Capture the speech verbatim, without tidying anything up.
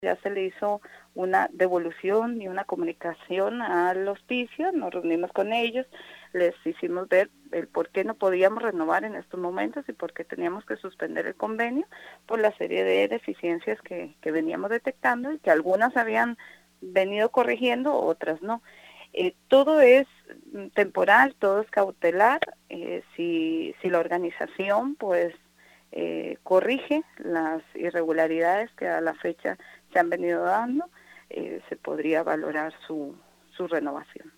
Ya se le hizo una devolución y una comunicación al hospicio, nos reunimos con ellos, les hicimos ver el por qué no podíamos renovar en estos momentos y por qué teníamos que suspender el convenio por la serie de deficiencias que, que veníamos detectando y que algunas habían venido corrigiendo, otras no. Eh, todo es temporal, todo es cautelar, eh, si, si la organización pues eh, corrige las irregularidades que a la fecha se han venido dando, eh, se podría valorar su, su renovación.